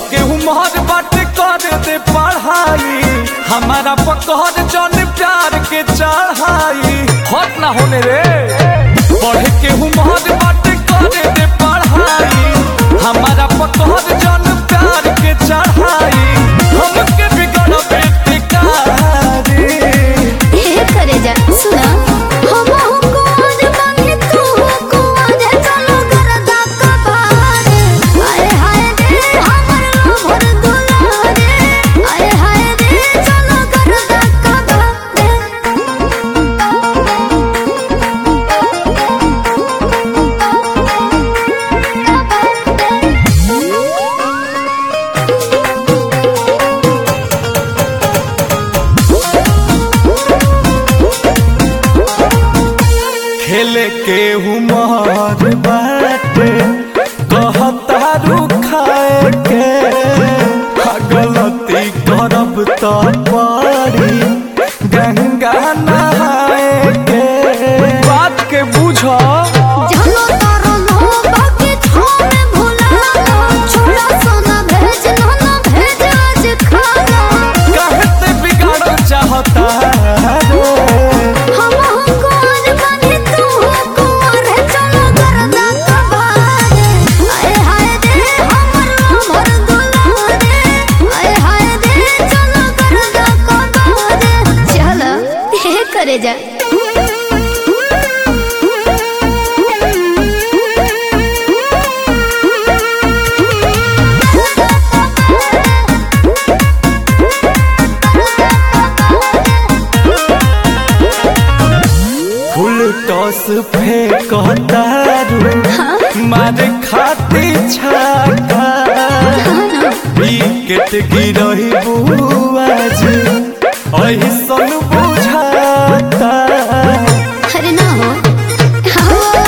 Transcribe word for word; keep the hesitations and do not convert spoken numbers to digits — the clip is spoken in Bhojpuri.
के उम्र बाटे कर दे पढ़ाई, हमारा पकड़ जन प्यार के चढ़ाई। हट ना होने रे, पढ़ के उम्र बाटे कर दे पढ़ाई, हमारा पकड़ जन प्यार के चढ़ाई। हमके बिगड़ बेटे कारी ये करे जा सुना हम हमको आज मांगे तू को आज चलो गरदा का बार। आए हाय रे हमर लोभर दुलारे, आए हाय रे चलो गरदा का खेले के उमर बाटे कहता रुखाए के, गलती करब तो पड़ी गंगा नहाए के। बात के बुझो जानो तारो लो बाकी छोड़ भूला छोड़ा सोना भेज ना भेज आज खाना। कहते बिगाड़ चाहता रे, हम हमको आज मांगे तू को रे चलो गरदा का बार। आए हाय रे हमर लोभर दुलारे, आए हाय रे चलो गरदा का बार। चलो ये करे जा फुल टॉस फेंकता रू मारे खाती छाका, विकेट गिरही बुआज ऐसन बुझाता। अरे ना हो हाँ